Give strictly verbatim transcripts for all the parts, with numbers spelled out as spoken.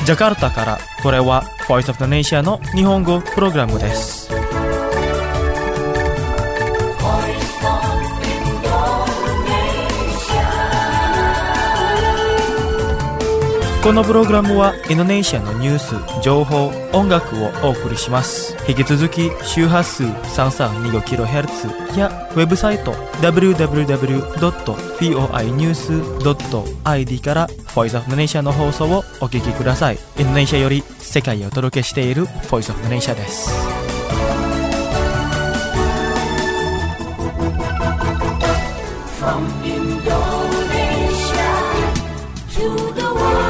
ジャカルタから、これは Voice of the Nation の日本語プログラムです。このプログラムはインドネシアのニュース、情報、音楽をお送りします。引き続き周波数 さんさんにごキロヘルツ やウェブサイト ダブリューダブリューダブリュードットフォイニュースドットアイディー から Voice of the Nation の放送をお聞きください。インドネシアより世界へお届けしている Voice of the Nation です。From Indonesia to the world.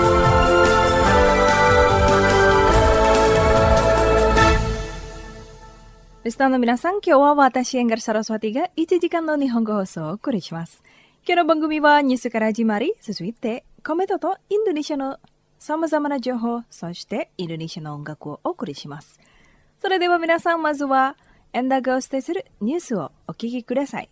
リスナーの皆さん、今日は私エンガルサラスワティがいちじかんの日本語放送をお送りします。今日の番組はニュースから始まり、続いてコメントとインドネシアのさまざまな情報、そしてインドネシアの音楽をお送りします。それでは皆さん、まずはエンダーがお伝えするニュースをお聞きください。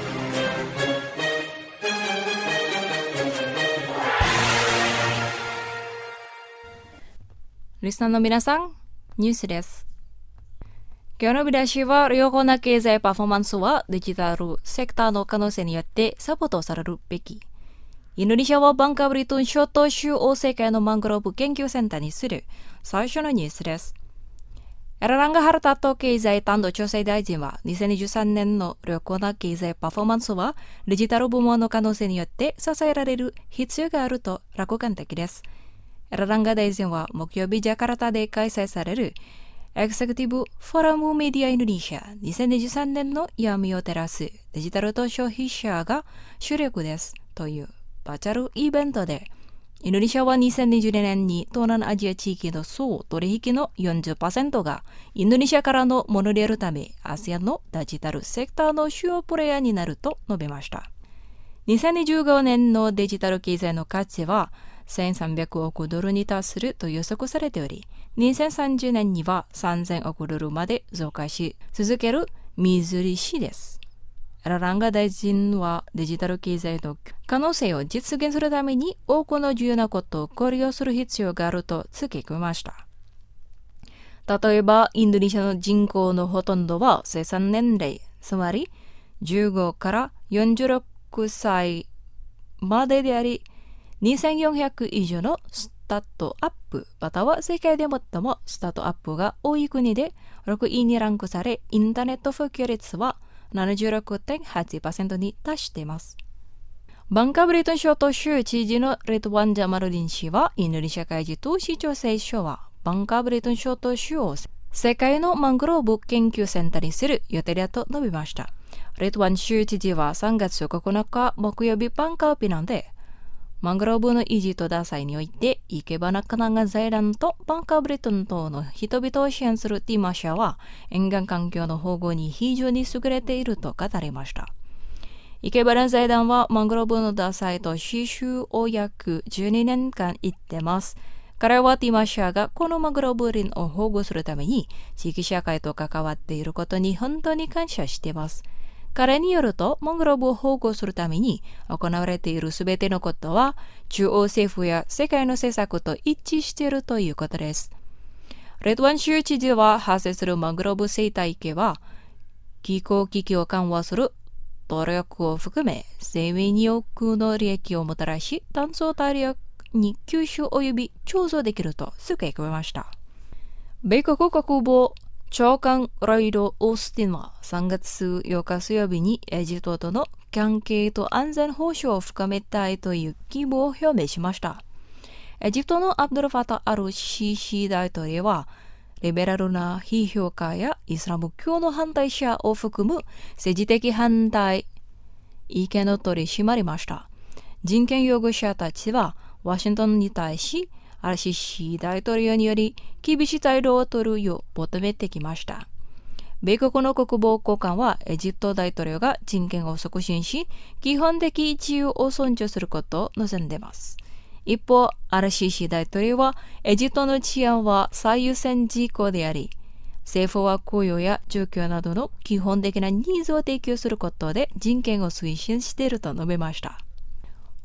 リスナーの皆さん、ニュースです。今日の見出しは、良好な経済パフォーマンスはデジタルセクターの可能性によってサポートされるべき。インドネシアはバンカブリトン諸島州を世界のマングローブ研究センターにする最初のニュースです。エラランガ・ハルタト経済担当調整大臣は、にせんにじゅうさんねんの良好な経済パフォーマンスはデジタル部門の可能性によって支えられる必要があると楽観的です。エラランガ大臣は木曜日ジャカルタで開催されるエグゼクティブフォーラムメディアインドネシアにせんにじゅうさんねんの闇を照らすデジタルと消費者が主力ですというバーチャルイベントで、インドネシアはにせんにじゅうにねんに東南アジア地域の総取引の よんじゅっパーセント がインドネシアからのものであるため、アセアンのデジタルセクターの主要プレイヤーになると述べました。にせんにじゅうごねんのデジタル経済の価値はせんさんびゃくおくドルに達すると予測されており、にせんさんじゅうねんにはさんぜんおくドルまで増加し続ける見印です。エラランガ大臣はデジタル経済の可能性を実現するために多くの重要なことを考慮する必要があると付け加えました。例えば、インドネシアの人口のほとんどは生産年齢、つまりじゅうごからよんじゅうろくさいまでであり、にせんよんひゃく以上のスタートアップまたは世界で最もスタートアップが多い国でろくいにランクされ、インターネット普及率は ななじゅうろくてんはちパーセント に達しています。バンカブリトン諸島州知事のレトワン・ジャマルディン氏は、インドネシア海事と市長選書はバンカブリトン諸島州を世界のマングローブ研究センターにする予定だと述べました。レトワン州知事はさんがつここのか木曜日バンカーピナンで、マングローブの維持と打開において、イケバナカナガ財団とバンカーブリトン島の人々を支援するティマ社は、沿岸環境の保護に非常に優れていると語りました。イケバナ財団はマングローブの打開と刺繍を約じゅうにねんかん言ってます。彼はティマ社がこのマングローブ林を保護するために地域社会と関わっていることに本当に感謝しています。彼によると、マングローブを保護するために行われているすべてのことは、中央政府や世界の政策と一致しているということです。レトワン州知事は、発生するマングローブ生態系は、気候危機を緩和する努力を含め、生命に多くの利益をもたらし、炭素大量に吸収及び貯蔵できると付け加えました。米国国防長官ロイド・オースティンはさんがつようか水曜日にエジプトとの関係と安全保障を深めたいという希望を表明しました。エジプトのアブドルファタ・アル・シーシー大統領は、リベラルな批評家やイスラム教の反対者を含む政治的反対意見を取り締まりました。人権擁護者たちはワシントンに対し、アルシシー大統領により厳しい態度を取るよう求めてきました。米国の国防高官はエジプト大統領が人権を促進し、基本的自由を尊重することを望んでいます。一方、アルシシー大統領はエジプトの治安は最優先事項であり、政府は雇用や住居などの基本的なニーズを提供することで人権を推進していると述べました。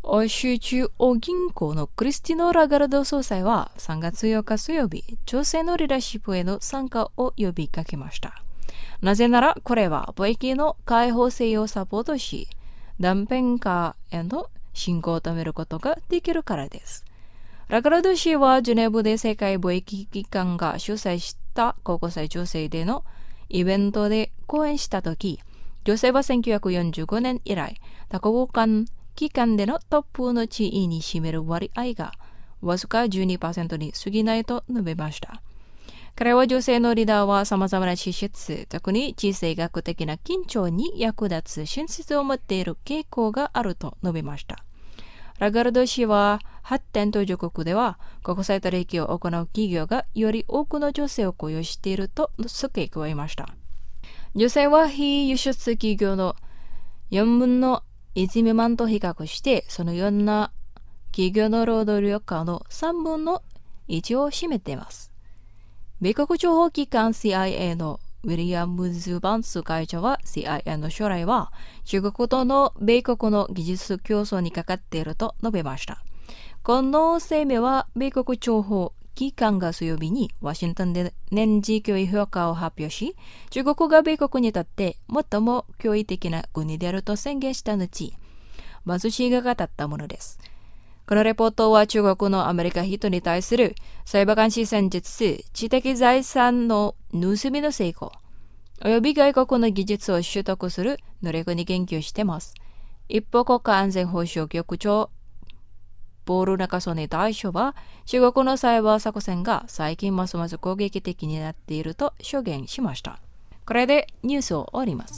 欧州中央銀行のクリスティノ・ラガルド総裁はさんがつようか水曜日、女性のリーダーシップへの参加を呼びかけました。なぜならこれは貿易の開放性をサポートし、断片化への進行を止めることができるからです。ラガルド氏はジュネーブで世界貿易機関が主催した高校生女性でのイベントで講演したとき、女性はせんきゅうひゃくよんじゅうごねん以来、多国間機関でのトップの地位に占める割合がわずか じゅうにパーセント に過ぎないと述べました。彼は女性のリーダーは様々な資質、特に地政学的な緊張に役立つ進出を持っている傾向があると述べました。ラガルド氏は発展途上国では国際取引を行う企業がより多くの女性を雇用していると付け加えました。女性は非輸出企業のよんぶんのいち未満と比較して、そのような企業の労働力のさんぶんのいちを占めています。米国情報機関 シーアイエー のウィリアムズ・バンス会長は シーアイエー の将来は中国との米国の技術競争にかかっていると述べました。この声明は米国情報機関が水曜日にワシントンで年次脅威評価を発表し、中国が米国にとって最も脅威的な国であると宣言した後、バズ氏が語ったものです。このレポートは中国のアメリカ人に対するサイバー監視戦術、知的財産の盗みの成功、および外国の技術を習得する能力に言及しています。一方、国家安全保障局長ボールナカソネ大将は、中国のサイバー作戦が最近ますます攻撃的になっていると証言しました。これでニュースを終わります。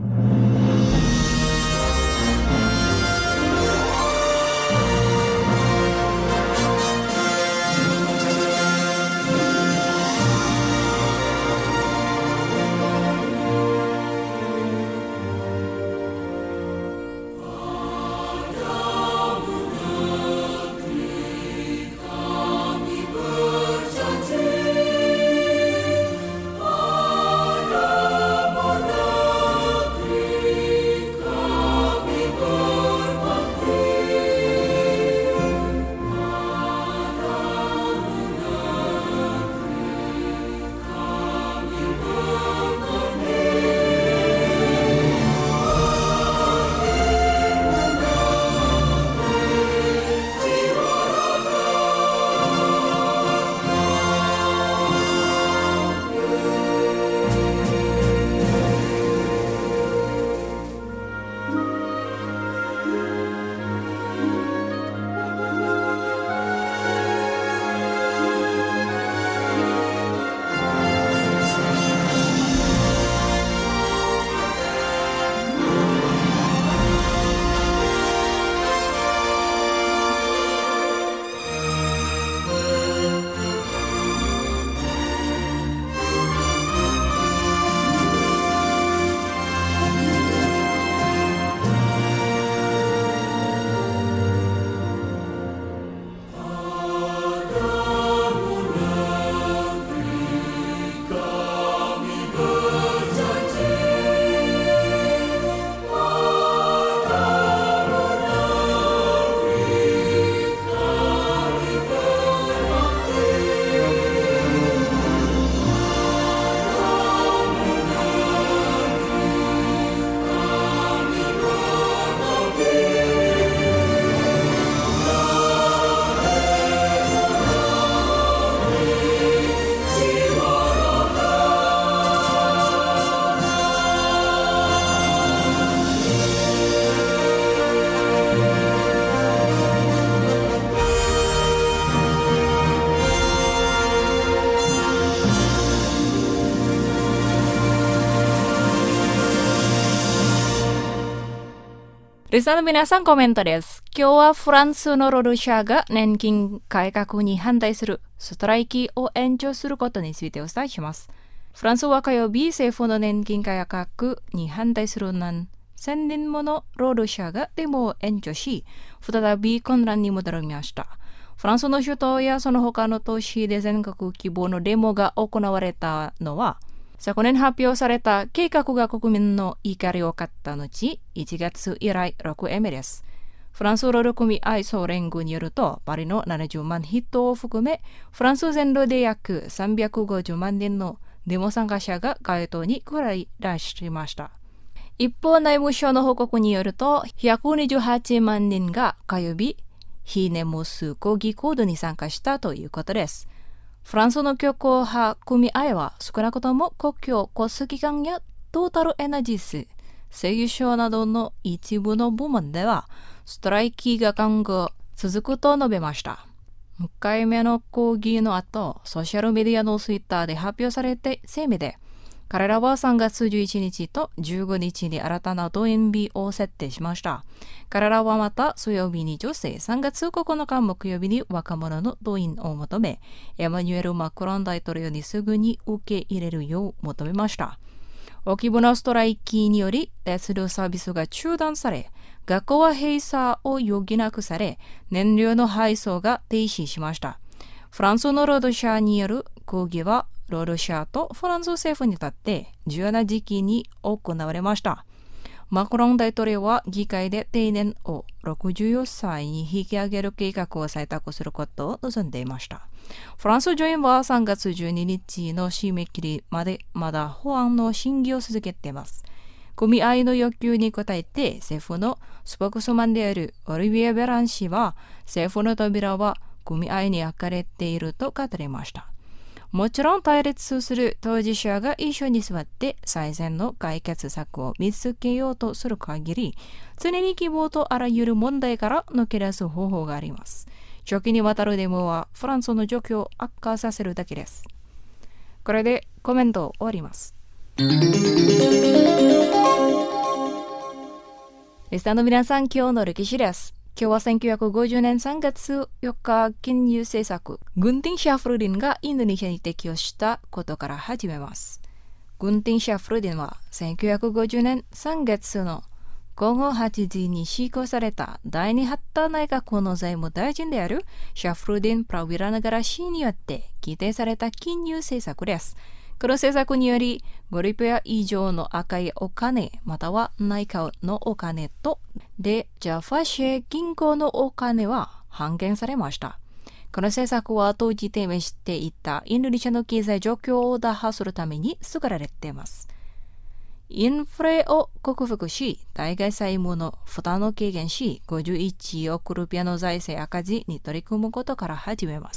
リスナーの皆さん、コメントです。今日はフランスの労働者が年金改革に反対するストライキを延長することについてお伝えします。フランスは火曜日、政府の年金改革に反対する何千人もの労働者がデモを延長し、再び混乱に戻りました。フランスの首都やその他の都市で全国規模のデモが行われたのは、昨年発表された計画が国民の怒りを買った後、いちがつ以来ろくえんめです。 フランス労働組合総連合によると、パリのななじゅうまん人を含め、フランス全土で約さんびゃくごじゅうまん人のデモ参加者が街頭に繰り出しました。一方、内務省の報告によると、ひゃくにじゅうはちまん人が火曜日、非ネモス抗議行動に参加したということです。フランスの強硬派組合は少なくとも国境交通機関やトータルエナジース、製油所などの一部の部門ではストライキが今後続くと述べました。いっかいめの抗議の後、ソーシャルメディアのツイッターで発表されて声明で、彼らはさんがつじゅういちにちとじゅうごにちに新たな動員日を設定しました。彼らはまた水曜日に女性、さんがつここのか木曜日に若者の動員を求め、エマニュエル・マクロン大統領にすぐに受け入れるよう求めました。大規模なストライキにより鉄道サービスが中断され、学校は閉鎖を余儀なくされ、燃料の配送が停止しました。フランスの労働者による抗議は労働者とフランス政府にとって重要な時期に行われました。マクロン大統領は議会で定年をろくじゅうよんさいに引き上げる計画を採択することを望んでいました。フランス上院はさんがつじゅうににちの締め切りまでまだ法案の審議を続けています。組合の要求に応えて政府のスポークスマンであるオリビエ・ベラン氏は、政府の扉は組合に開かれていると語りました。もちろん対立する当事者が一緒に座って最善の解決策を見つけようとする限り、常に希望とあらゆる問題から抜け出す方法があります。長期にわたるデモはフランスの状況を悪化させるだけです。これでコメントを終わります。リスナーの皆さん、今日の歴史です。今日はせんきゅうひゃくごじゅうねんさんがつよっか金融政策、グンティン・シャフルディンがインドネシアに適用したことから始めます。グンティン・シャフルディンはせんきゅうひゃくごじゅうねんさんがつのごごはちじに施行された第二ハッタ内閣の財務大臣であるシャフルディン・プラウィラナガラ氏によって規定された金融政策です。この政策によりごルピア以上の赤いお金または内貨のお金とでジャファシェ銀行のお金は半減されました。この政策は当時低迷していたインドネシアの経済状況を打破するために作られています。インフレを克服し、対外債務の負担を軽減し、ごじゅういちおくルピアの財政赤字に取り組むことから始めます。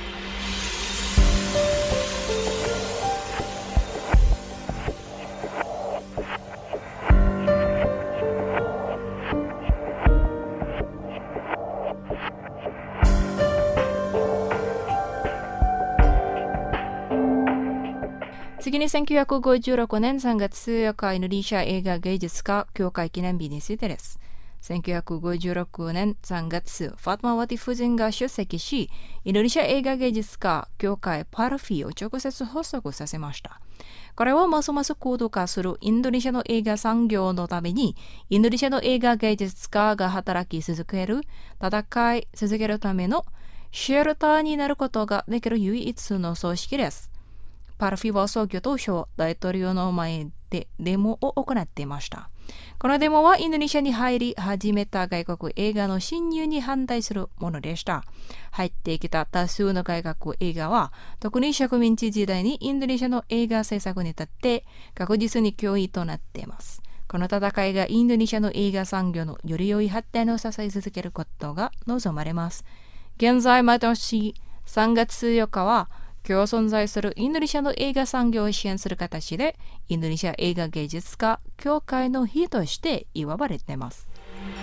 次にせんきゅうひゃくごじゅうろくねんさんがつよっかインドネシア映画芸術家協会記念日についてです。せんきゅうひゃくごじゅうろくねんさんがつ、ファトマワティ夫人が出席し、インドネシア映画芸術家協会パルフィを直接発足させました。これはますます高度化するインドネシアの映画産業のために、インドネシアの映画芸術家が働き続ける、戦い続けるためのシェルターになることができる唯一の組織です。パルフィは創業当初、大統領の前でデモを行っていました。このデモはインドネシアに入り始めた外国映画の侵入に反対するものでした。入ってきた多数の外国映画は、特に植民地時代にインドネシアの映画制作にとって確実に脅威となっています。この戦いがインドネシアの映画産業のより良い発展を支え続けることが望まれます。現在、毎年さんがつよっかは、今日存在するインドネシアの映画産業を支援する形で、インドネシア映画芸術家協会の日として祝われています。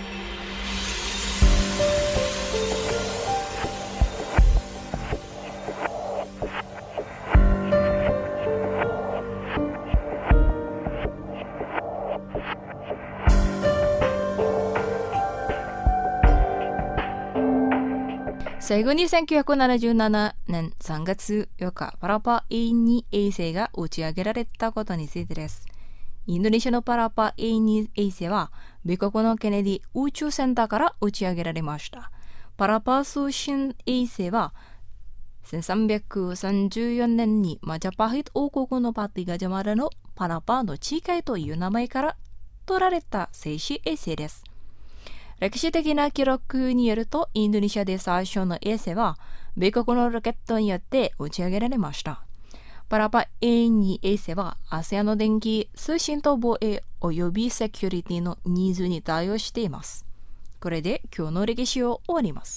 最後にせんきゅうひゃくななじゅうななねんさんがつよっか、パラパ エーに 衛星が打ち上げられたことについてです。インドネシアのパラパ エーに 衛星は、米国のケネディ宇宙センターから打ち上げられました。パラパ通信衛星は、せんさんびゃくさんじゅうよねんにマジャパヒト王国のパティガジャマラのパラパの地界という名前から取られた静止衛星です。 歴史的な記録によると、インドネシアで最初の衛星は米国のロケットによって打ち上げられました。パラパ エーに 衛星は アセアン の電気、通信と防衛及びセキュリティのニーズに対応しています。これで今日の歴史を終わります。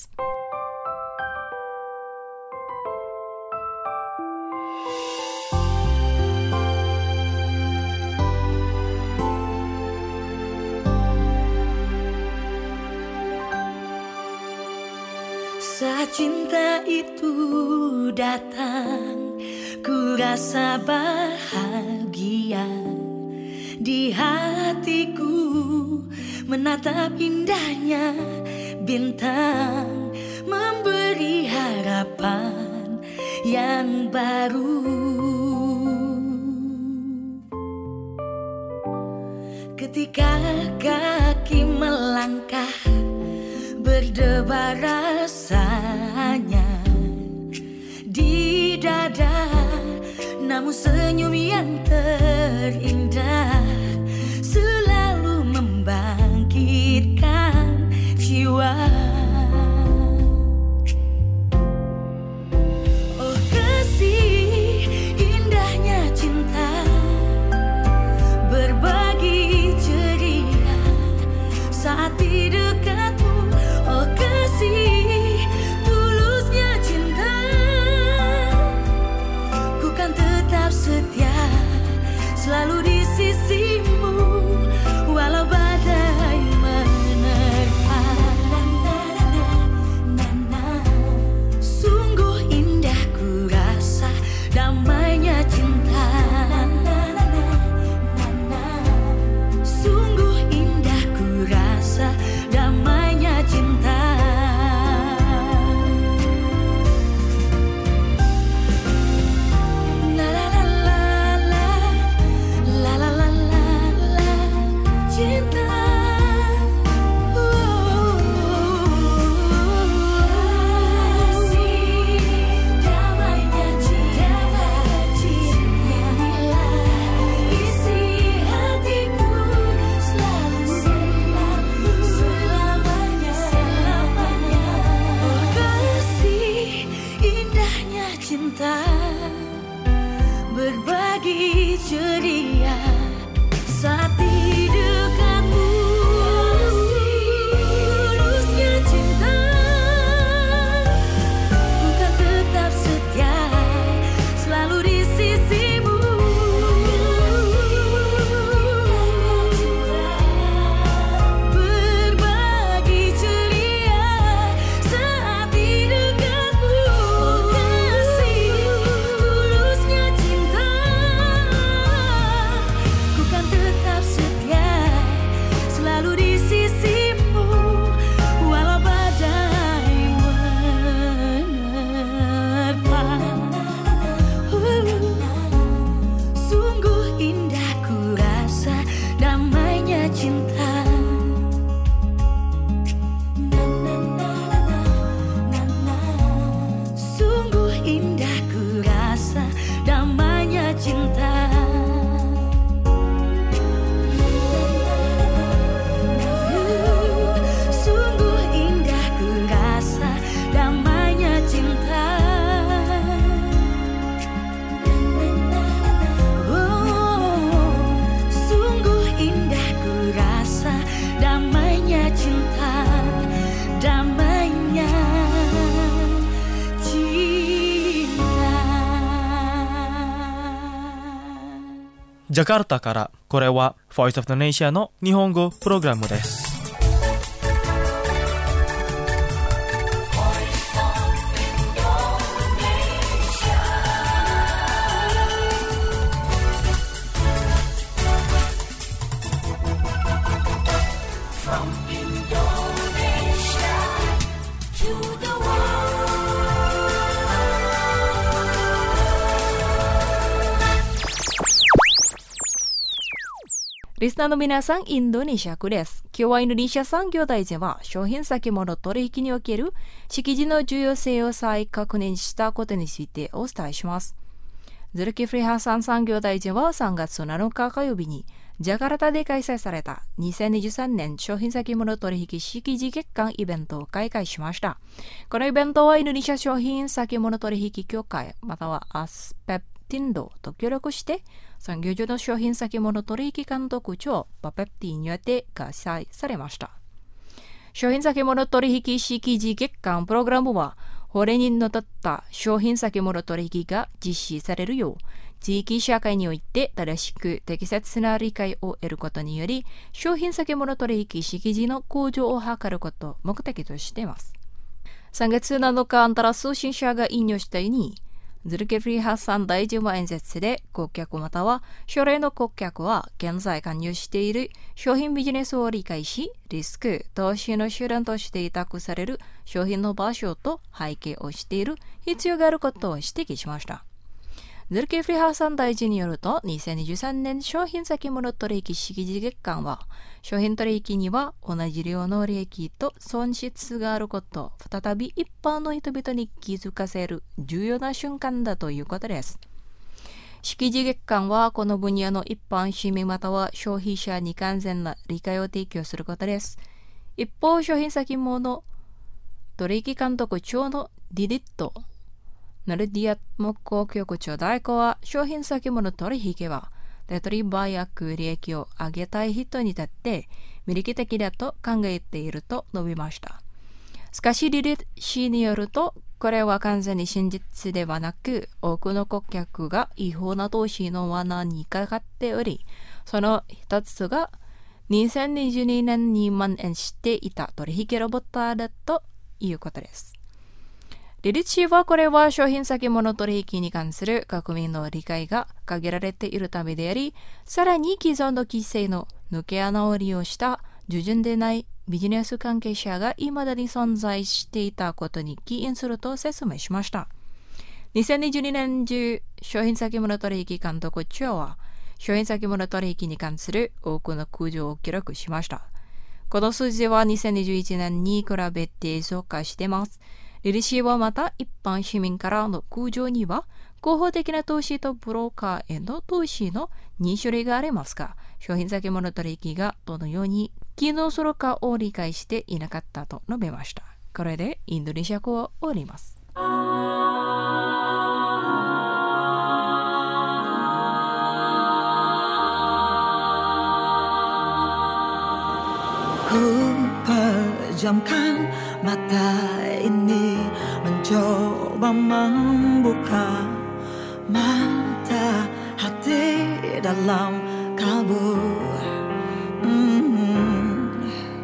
Saat cinta itu datang, ku rasa bahagia di hatiku, menatap indahnya bintang, memberi harapan yang baru. Ketika kaki melangkah, berdebar rasanya di dada, namun senyum yang terindah selalu membangkitkan jiwa. Oh kasih, indahnya cinta, berbagi ceria saat di dekatmu. Oh kasih, tulusnya cinta, ku kan tetap setia, selalu di sisimu, walau badai menerpa. Sungguh indah ku rasa damainya cinta, sungguh indah ku rasa damainya cinta. La la la la la, la la la la la, cinta. Damainya cinta, inilah isi hatiku, selalu selalu selamanya selamanya. Oh kasih, indahnya cinta, berbagi ceria saat di dekatmu. Tulusnya cinta, ku kan tetap setia, selalu di sisimu. Berbagi ceria saat di dekatmu. Oh kasih, tulusnya cinta, ku kan tetap setia, selalu di sisimu, walau badai menerpa. Sungguh indah ku rasa damainya cinta, sungguh indah ku rasa damainya cinta. Sungguh indah ku rasa damainya cinta. Oh, sungguh indah ku rasa damainya cinta, damainya cinta. ジャカルタから、これは Voice of Indonesia の日本語プログラムです。 リスナーの皆さん、インドネシア語です。今日はインドネシア産業大臣は商品先物取引における識字の重要性を再確認したことについてお伝えします。ズルキフリハサン産業大臣はさんがつなのか火曜日にジャカルタで開催されたにせんにじゅうさんねん商品先物取引識字月間イベントを開会しました。このイベントはインドネシア商品先物取引協会またはアスペプティンドと協力して産業上の商品先物取引監督長バペプティによって開催されました。商品先物取引識字月間プログラムは法令にのっとった商品先物取引が実施されるよう地域社会において正しく適切な理解を得ることにより商品先物取引識字の向上を図ることを目的としています。さんがつなのかアンタラ通信社が引用したようにズルケフリーハッサン大臣は演説で顧客または将来の顧客は現在加入している商品ビジネスを理解しリスク、投資の手段として委託される商品の場所と背景を知っている必要があることを指摘しました。ズルケフリーハッサン大臣によるとにせんにじゅうさんねん商品先物取引識字月間は商品取引には同じ量の利益と損失があることを再び一般の人々に気づかせる重要な瞬間だということです。識字月間はこの分野の一般市民または消費者に完全な理解を提供することです。一方、商品先物取引監督長のディディットナルディア木工局長代行は商品先物取引は手取り早く利益を上げたい人にとって魅力的だと考えていると述べました。しかしリリ氏によるとこれは完全に真実ではなく多くの顧客が違法な投資の罠にかかっておりその一つがにせんにじゅうにねんに蔓延していた取引ロボットだということです。リリッチはこれは商品先物取引に関する国民の理解が限られているためであり、さらに既存の規制の抜け穴を利用した従順でないビジネス関係者が未だに存在していたことに起因すると説明しました。にせんにじゅうにねん中、商品先物取引監督長は商品先物取引に関する多くの苦情を記録しました。この数字はにせんにじゅういちねんに比べて増加しています。リリ氏はまた一般市民からの苦情には合法的な投資とブローカーへの投資のに種類がありますが、商品先物取引がどのように機能するかを理解していなかったと述べました。これでインドネシア語を終わります。 Pejamkan mata ini mencoba membuka mata hati dalam kabut hmm.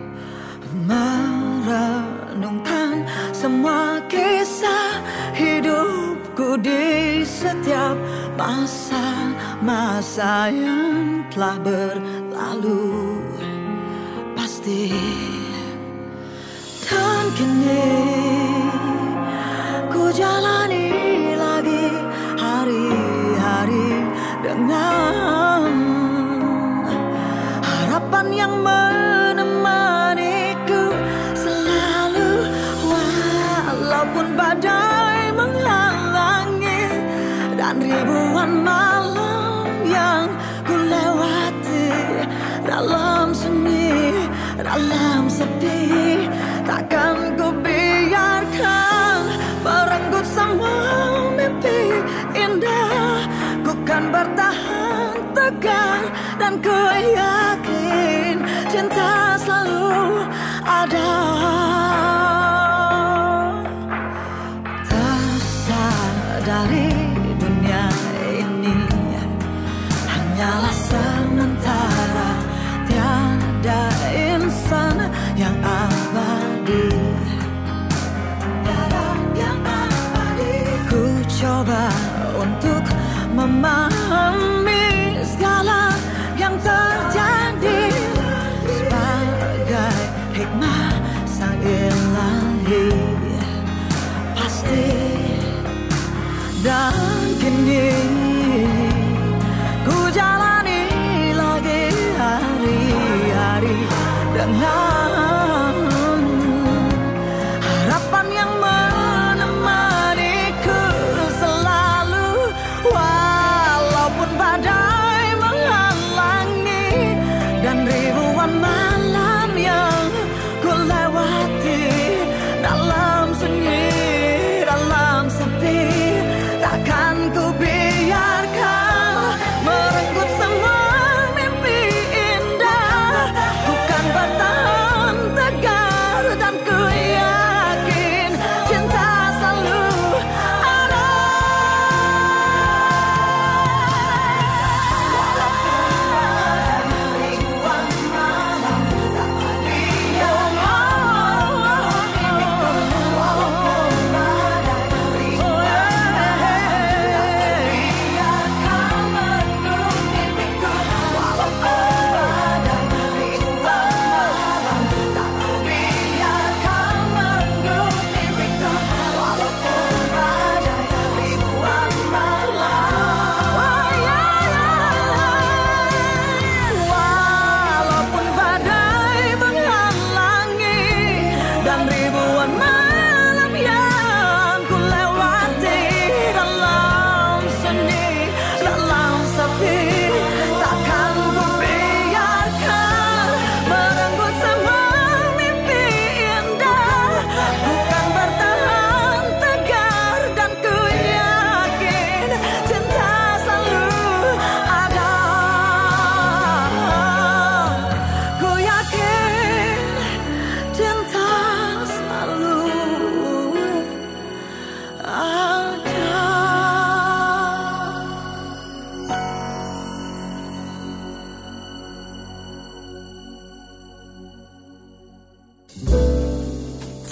Merenungkan semua kisah hidupku di setiap masa-masa yang telah berlalu pasti. Dan kini ku jalani lagi hari-hari dengan harapan yang menemaniku selalu walaupun badai menghalangi dan ribuan malam yang ku lewati dalam sunyi, dalam sepi. Takkan ku biarkan merenggut semua mimpi indah. Ku kan bertahan tegar dan ku yakin cinta selalu ada. Tersadari dunia ini hanyalah sementara, tiada insan yang abadi. Tiada yang abadi. Ku coba untuk memahami segala yang terjadi.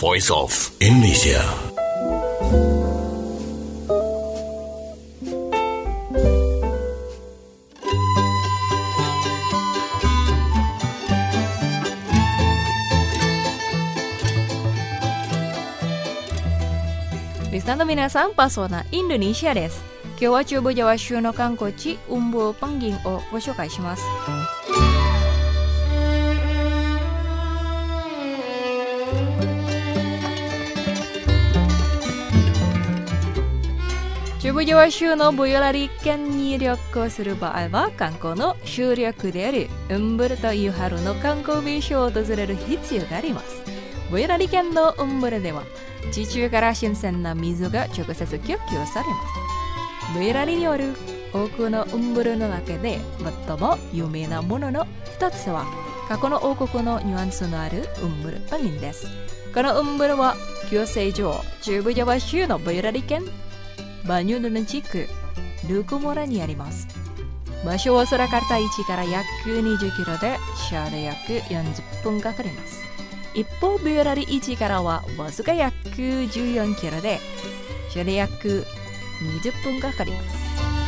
Voice of Indonesia. Listenerの皆さん、パソナインドネシアです。今日は中部ジャワ州の観光地ウンブルパンギンをご紹介します。中部ジャワ州のボヨラリ県に旅行する場合は観光の主力であるウンブルという春の観光名所を訪れる必要があります。ボヨラリ県のウンブルでは地中から新鮮な水が直接供給されます。ボヨラリによる多くのウンブルの中で最も有名なものの一つは過去の王国のニュアンスのあるウンブルパンギンです。このウンブルは旧世上中部ジャワ州のボヨラリ県バニュヌン地区ルークモラにあります。場所は空から位置から約にじゅっキロで車で約よんじゅっぷんかかります。一方ボヨラリいちからはわずか約じゅうよんキロで車で約にじゅっぷんかかります。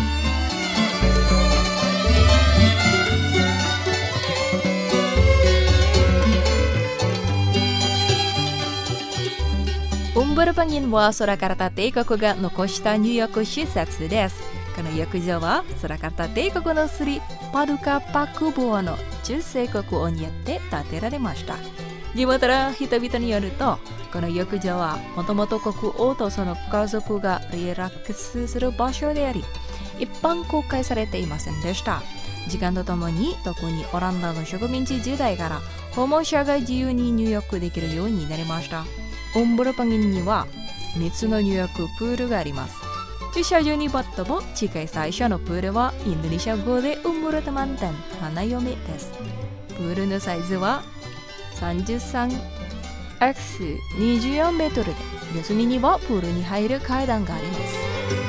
ウンブルパンギンは空から帝国が残した入浴施設です。この浴場は空から帝国のスリパルカパクボアの中世国王によって建てられました。地元の人々によると、この浴場はもともと国王とその家族がリラックスする場所であり、一般公開されていませんでした。時間とともに、特にオランダの植民地時代から訪問者が自由に入浴できるようになりました。ウンブルパンギンにはみっつの入浴プールがあります。駐車場に最も近い最初のプールはインドネシア語でウンブルタマンテン花嫁です。プールのサイズは さんじゅうさんエックスにじゅうよんメートルで、四隅にはプールに入る階段があります。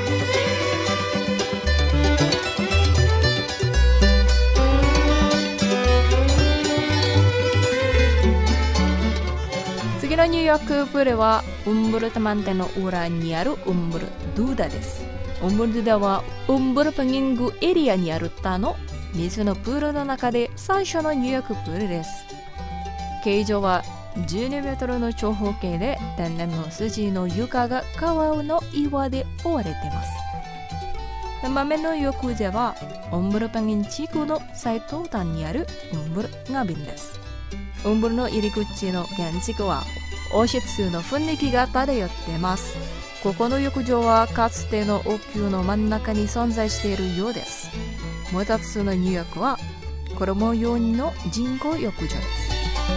次の入浴プールはウンブルタマンテの裏にあるウンブルドゥーダです。ウンブルドゥーダはウンブルパンギングエリアにある他のみっつのプールの中で最初の入浴プールです。形状はじゅうにメートルの長方形で、天然の筋の床が川の岩で覆われています。さんばんめの浴場はウンブルパンギン地区の最東端にあるウンブルガビンです。ウンブルの入り口の建築は王室の雰囲気が漂っています。ここの浴場はかつての王宮の真ん中に存在しているようです。もう一つの入浴は衣用の人工浴場です。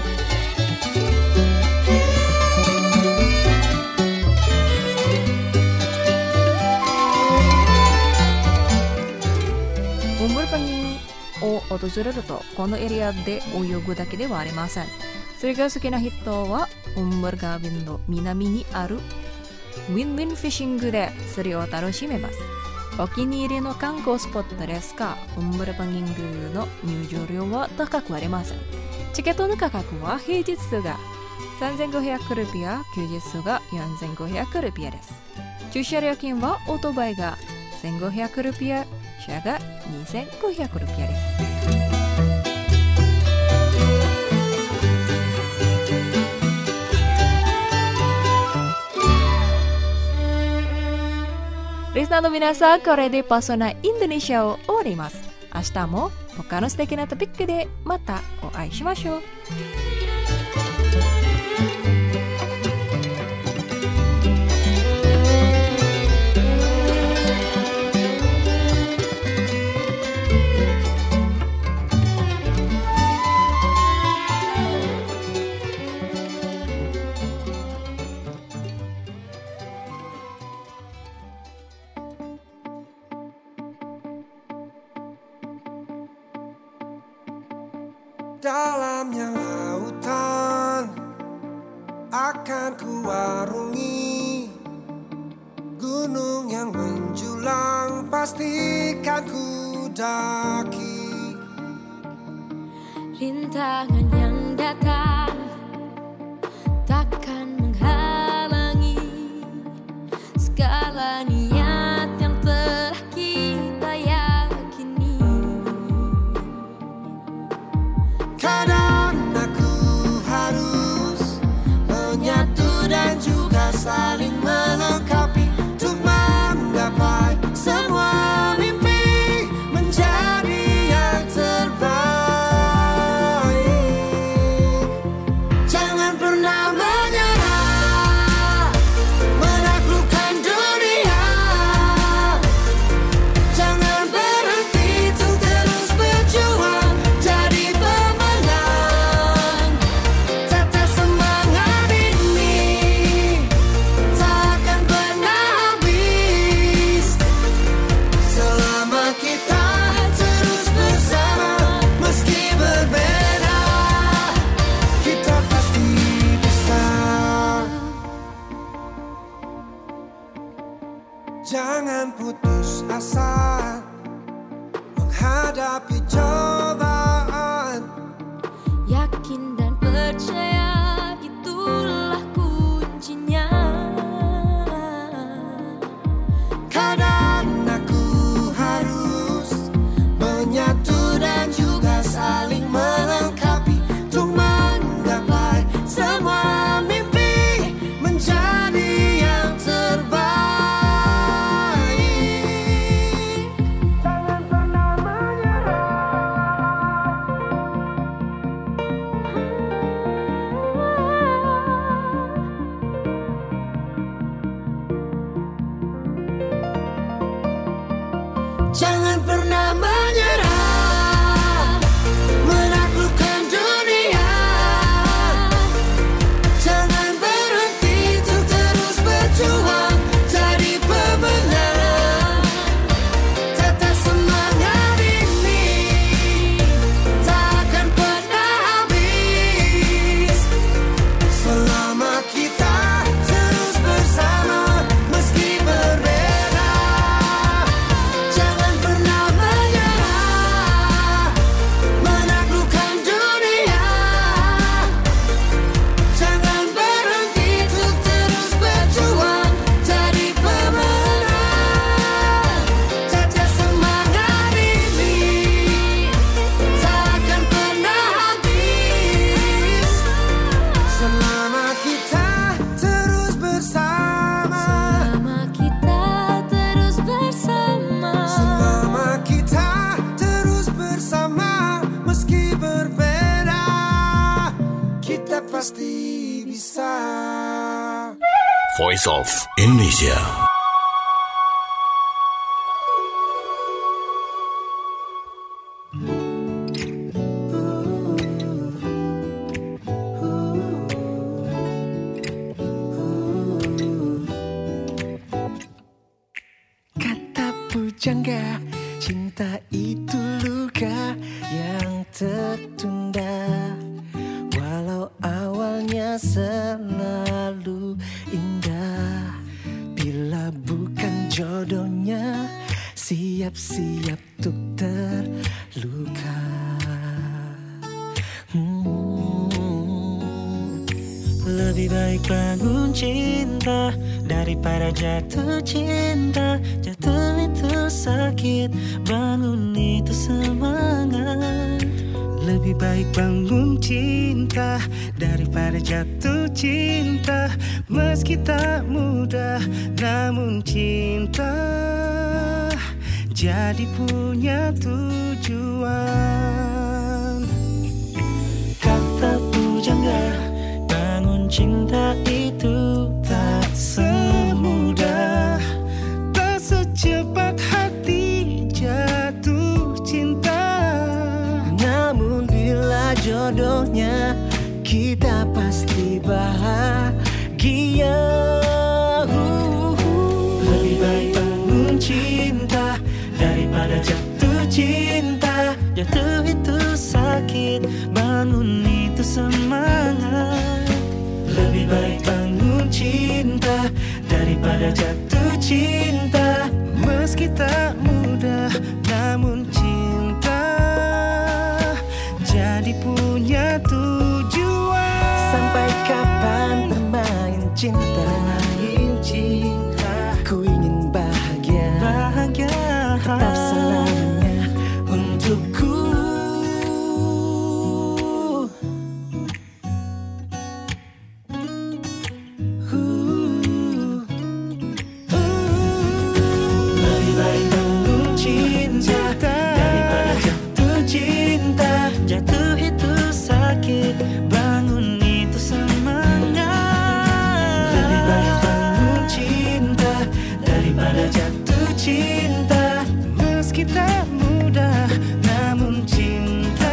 ウンブルパンギンを訪れると、このエリアで泳ぐだけではありません。それが好きな人はウンブルガビンの南にあるウィンウィンフィッシングで釣りを楽しめます。お気に入りの観光スポットですが、ウンブルパンギングの入場料は高くありません。チケットの価格は平日がさんぜんごひゃくルピア、休日がよんせんごひゃくルピアです。駐車料金はオートバイがせんごひゃくルピア、車がにせんごひゃくルピアです。リスナーの皆さん、これでパソナインドネシアを終わります。明日も他の素敵なトピックでまたお会いしましょう。 Dalamnya lautan akan kuarungi, gunung yang menjulang pastikan ku daki. Rintangan yang datang takkan menghalangi Kadang aku harus menyatu dan juga saling melengkapi untuk menggapai semua mimpi menjadi yang terbaik. Jangan pernah menyerah, menaklukkan dunia. Jangan berhenti untuk terus berjuang jadi pemenang. Tetap semangat ini takkan pernah habis selama kita terus bersama. Meski berbeda, kita pasti bisa. Jangan putus asa menghadapi cobaan. Yakin dan percaya itulah kuncinya. Kadang aku harus menyatu dan juga saling melengkapi untuk menggapai semua mimpi menjadi yang terbaik. Jangan pernah menyerah. Jangan pernah menyerah, menaklukkan dunia. Jangan berhenti untuk terus berjuang jadi pemenang. Tetap semangat ini takkan pernah habis selama kita terus bersama. Meski berbeda, jangan pernah menyerah, menaklukkan dunia. Jangan berhenti untuk terus berjuang jadi pemenang. Tetap semangat ini takkan pernah habis selama kita terus bersama. Selama kita terus bersama. Selama kita terus bersama. Meski berbeda, kita pasti bisa. Voice of Indonesia. Kata pujangga, cinta itu luka yang tertunda. Walau awalnya selalu indah, bila bukan jodohnya, siap-siap untuk terluka. Hmm. Lebih baik bangun cinta daripada jatuh cinta. Jatuh itu sakit, bangun itu semangat. Lebih baik bangun cinta daripada jatuh cinta. Meski tak mudah, namun cinta jadi punya tujuan. Kata pujangga, bangun cinta itu tak semudah, tak secepat hati jatuh cinta. Namun bila jodohnya, kita pasti bahagia. Lebih baik bangun cinta daripada jatuh cinta. Jatuh itu sakit, bangun itu semangat. Lebih baik bangun cinta daripada jatuh cinta. Meski tak mudah, namun cinta jadi punya tujuan. Sampai kapan bermain cinta? Bermain cinta. Ku ingin bahagia, bahagia tetap selamanya untukku. Jatuh itu sakit, bangun itu semangat. Lebih baik bangun cinta daripada jatuh cinta. Meski tak mudah, namun cinta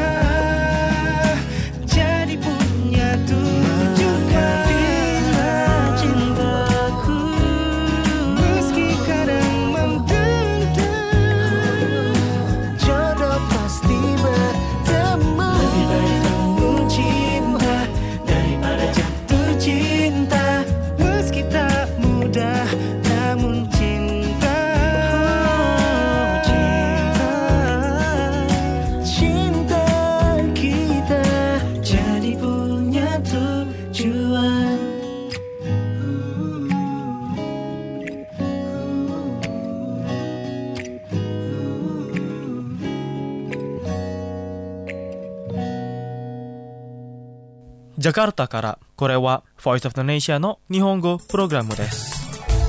jadi punya tujuan. Bila cintaku meski kadang mentenda, jodoh pasti bertemu. Lebih baik bangun cinta daripada jatuh cinta. Meski tak mudah, namun cinta, cinta, cinta kita jadi punya tujuan. ジャカルタから、これは Voice of Indonesia の日本語プログラムです。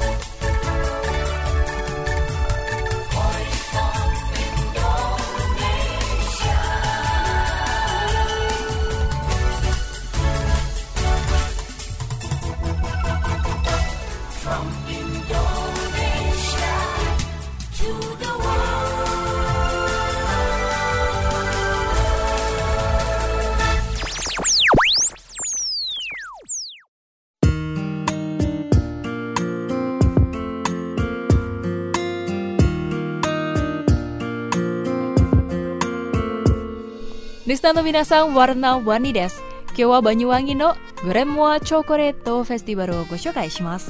リスナーの皆さん、ワルナワニです。今日はバニュワンギのグレンモアチョコレートフェスティバルをご紹介します。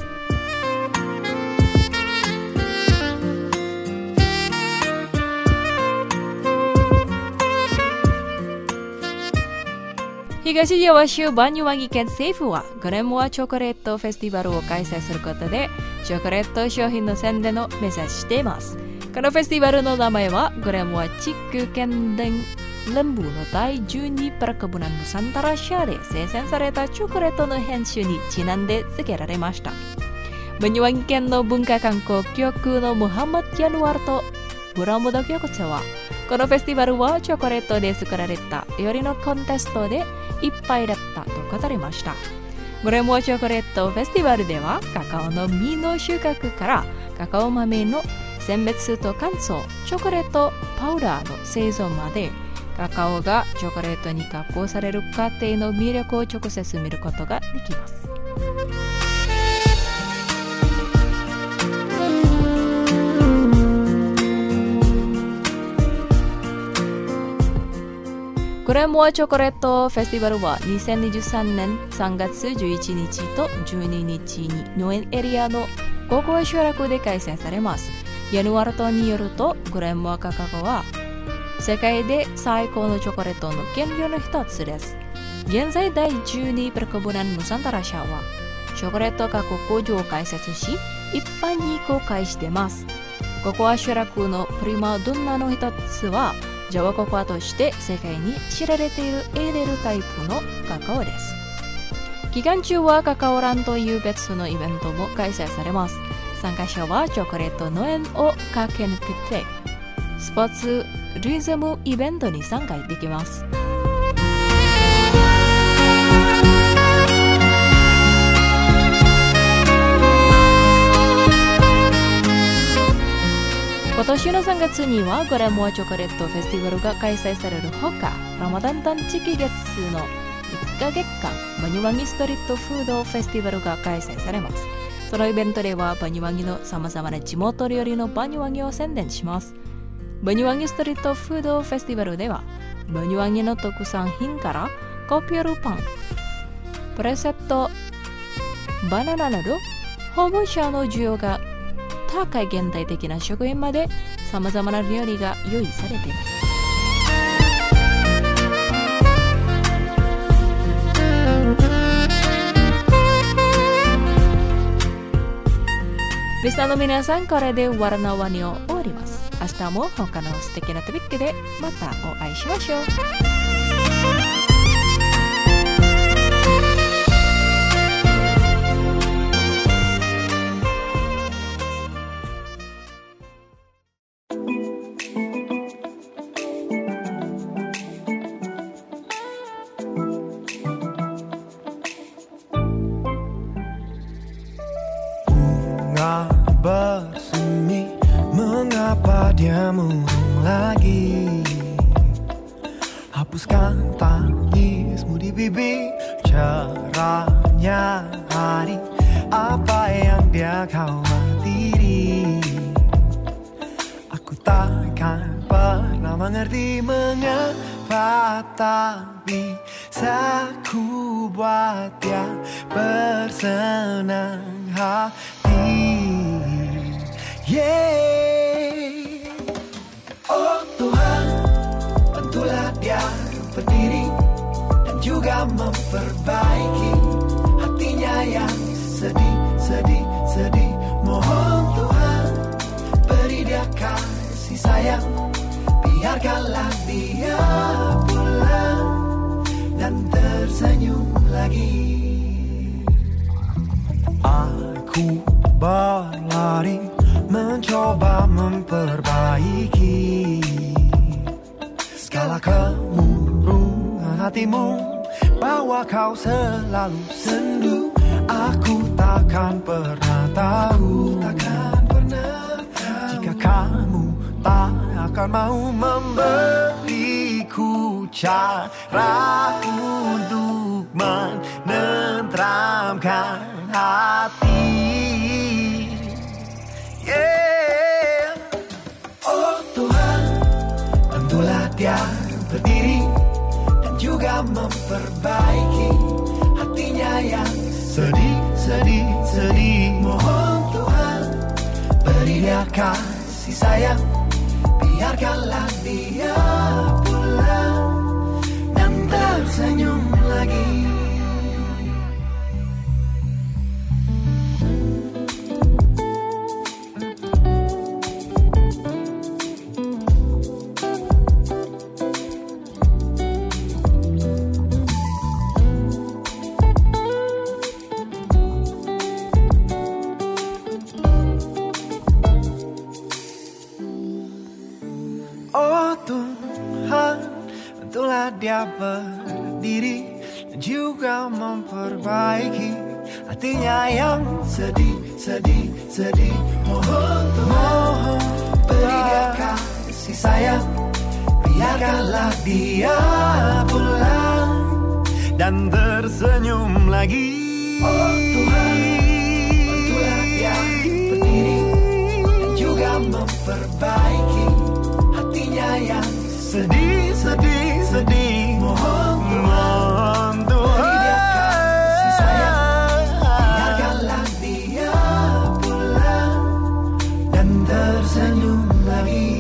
東ジャワ州バニュワンギ県政府はグレンモアチョコレートフェスティバルを開催することで、チョコレート商品の宣伝を目指しています。このフェスティバルの名前はグレンモア地区県連lembuのだいじゅうにperkebunan Nusantara社で生産されたチョコレートの品種にちなんで付けられました。バニュワンギ県の文化観光局のムハンマド・ヤヌワルとブラムド局長は、このフェスティバルはチョコレートで作られた料理のコンテストでいっぱいだったと語りました。グレンモアチョコレートフェスティバルでは、カカオの実の収穫からカカオ豆の選別と乾燥、チョコレートパウダーの製造まで、カカオがチョコレートに加工される過程の魅力を直接見ることができます。グレンモアチョコレートフェスティバルはにせんにじゅうさんねんさんがつじゅういちにちとじゅうににちに農園エリアのごこ集落で開催されます。ヤヌワルトによると、グレンモアカカオは世界で最高のチョコレートの原料の一つです。現在だいじゅうにperkebunan Nusantara社はチョコレート加工工場を開設し、一般に公開しています。ココア集落のプリマドンナの一つは、ジャワココアとして世界に知られているエーデルタイプのカカオです。期間中はカカオランという別のイベントも開催されます。参加者はチョコレート農園を駆け抜けて、スポーツリズムイベントに参加できます。今年のさんがつにはグレンモアチョコレートフェスティバルが開催されるほか、ラマダン断食月のいっかげつかんバニュワンギストリートフードフェスティバルが開催されます。そのイベントではバニュワンギのさまざまな地元料理のバニュワンギを宣伝します。バニュワンギストリートフードフェスティバルでは、バニュワンギの特産品からコピョルパン、プレセット、バナナなど訪問者の需要が高い現代的な食品までさまざまな料理が用意されています。リスナーの皆さん、これでワラナワニを終わります。明日も他の素敵なトピックでまたお会いしましょう。 Hapuskan tangismu di bibir, cerahnya hari, apa yang dia khawatiri. Aku takkan pernah mengerti mengapa tak bisa ku buat dia bersenang hati. Yeah. Oh Tuhan, bantulah dia berdiri dan juga memperbaiki hatinya yang sedih, sedih, sedih. Mohon Tuhan, beri dia kasih sayang, biarkanlah dia pulang dan tersenyum lagi. Aku berlari mencoba memperbaiki segala kemurungan hatimu, bahwa kau selalu sendu. Aku takkan pernah tahu, takkan pernah tahu, jika kamu tak akan mau memberiku cara untuk menenteramkan hati. Yeah. Oh Tuhan, bantulah dia berdiri dan juga memperbaiki hatinya yang sedih, sedih, sedih. Mohon Tuhan, beri dia kasih sayang, biarkanlah dia pulang dan tersenyum lagi. Dia berdiri dan juga memperbaiki hatinya yang sedih, sedih, sedih. Mohon Tuhan, beri dia kasih sayang, biarkanlah dia pulang dan tersenyum lagi. Oh Tuhan, bantulah dia berdiri dan juga memperbaiki hatinya yang sedih, sedih, sedih. Mohon Tuhan, beri dia kasih sayang, biarkanlah dia pulang dan tersenyum lagi.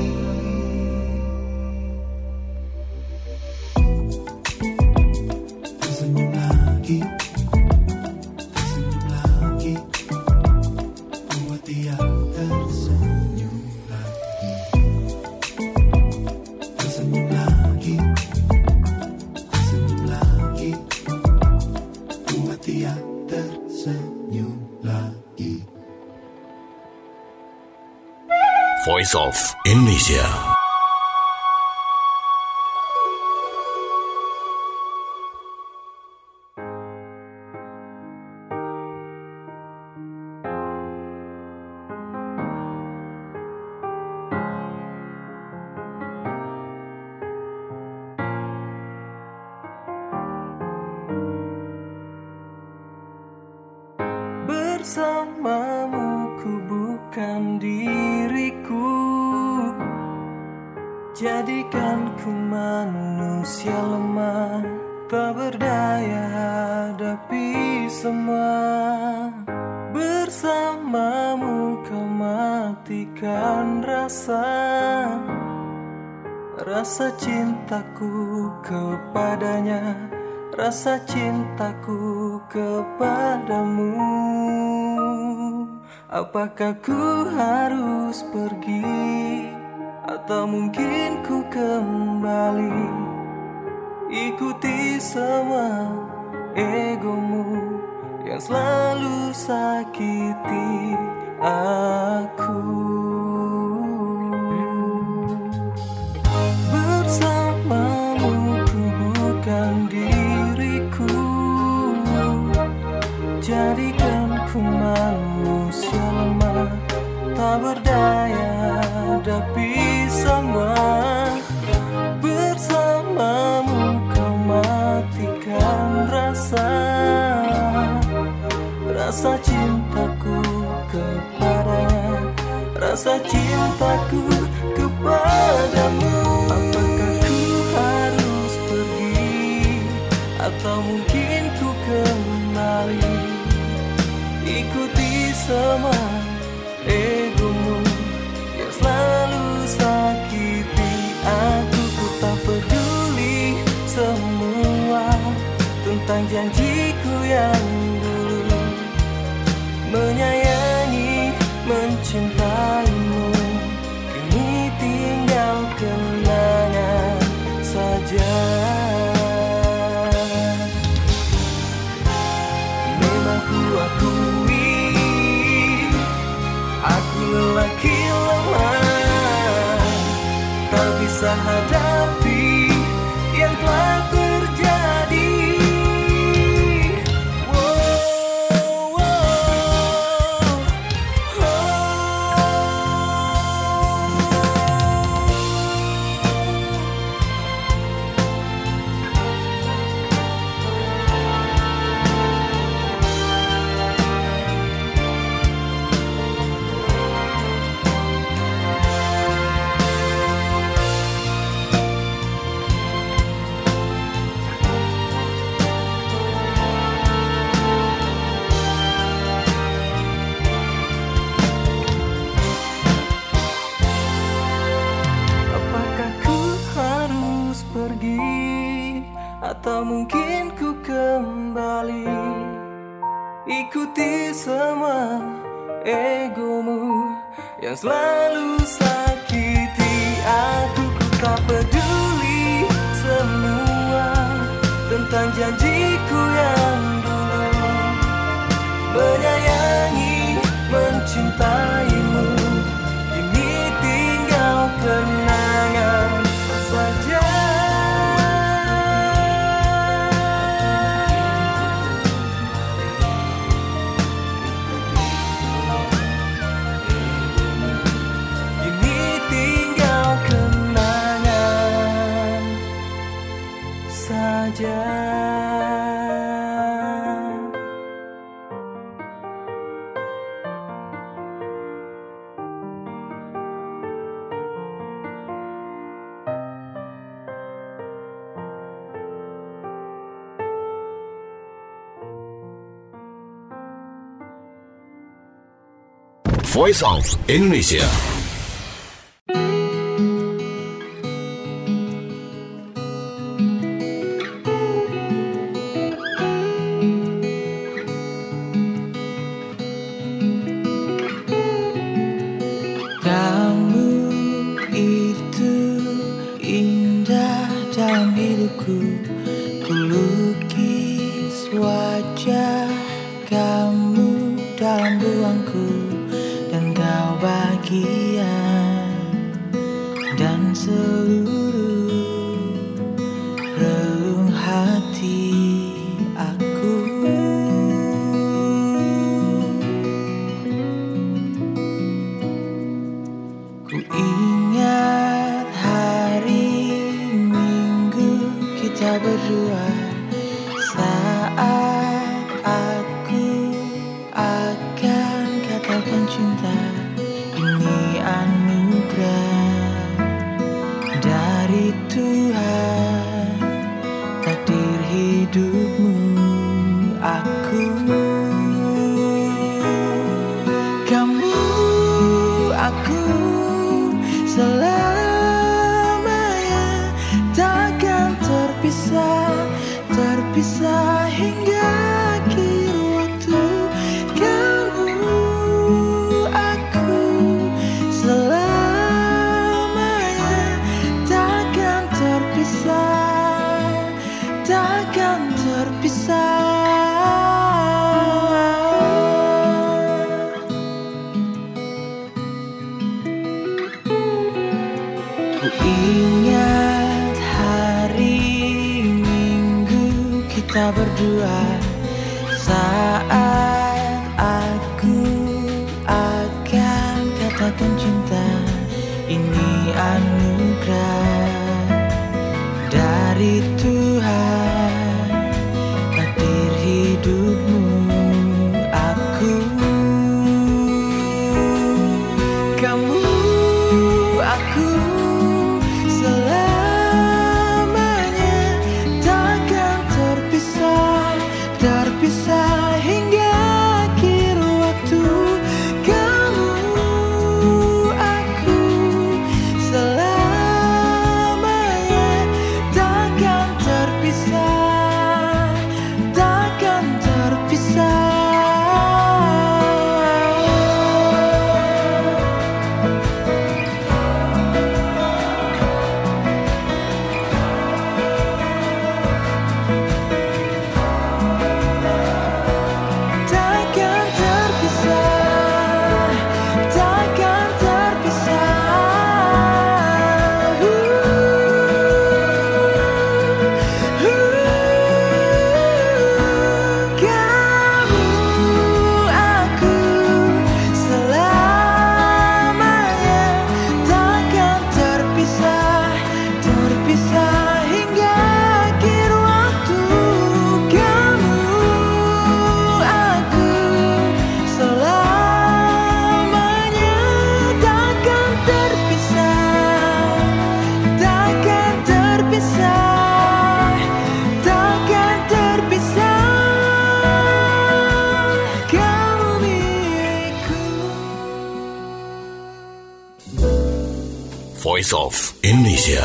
Tersenyum lagi, tersenyum lagi, buat dia tersenyum lagi. Tersenyum lagi, tersenyum lagi, buat dia tersenyum lagi. Voice of Indonesia. Bersamamu ku bukan diriku, jadikan ku manusia lemah, tak berdaya hadapi semua. Bersamamu kau matikan rasa, rasa cintaku kepadanya, rasa cintaku kepadamu. Apakah ku harus pergi atau mungkin ku kembali? Ikuti semua egomu yang selalu sakiti aku. Bersamamu ku bukan diriku, jadikan ku manusia lemah, tak berdaya hadapi semua. Bersamamu rasa cintaku kepadanya, rasa cintaku kepadamu. Apakah ku harus pergi atau mungkin ku kembali, ikuti semua egomu yang selalu sakiti aku. Ku tak peduli semua tentang janjiku yang dulu, menyayangi, mencintaimu. Kini tinggal kenangan saja. Memang ku akui aku lelaki lemah, tak bisa hadapi yang telah terjadi. Atau mungkin ku kembali, ikuti semua egomu yang selalu sakiti aku. Ku tak peduli semua tentang janjiku yang dulu, menyayangi, mencintaimu. Kini tinggal kenangan saja. Voice of Indonesia. Kamu itu indah dalam hidupku, ku lukis wajah kamu dalam ruangku, dan kau bahagia dan seluruh relung hati aku. Ku ingat hari Minggu kita berdua, saat aku akan katakan cinta. Ini anugerah dari Tuhan, takdir hidupmu aku. Kamu, aku selamanya takkan terpisah, terpisah hingga akhir waktu. Kamu, aku selamanya takkan terpisah, takkan terpisah. Ku ingat hari Minggu kita berdua, saat aku akan katakan cinta. Ini anugerah dari Tuhan, takdir hidupmu aku. Voice of Indonesia.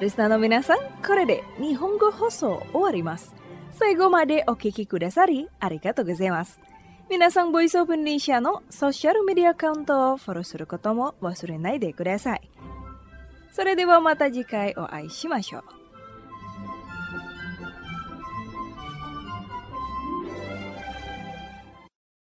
リスナーの皆さん、これで日本語放送終わります。最後までお聞きくださりありがとうございます。皆さん、ボイスオブインドネシアのソーシャルメディアアカウントをフォローすることも忘れないでください。それではまた次回お会いしましょう。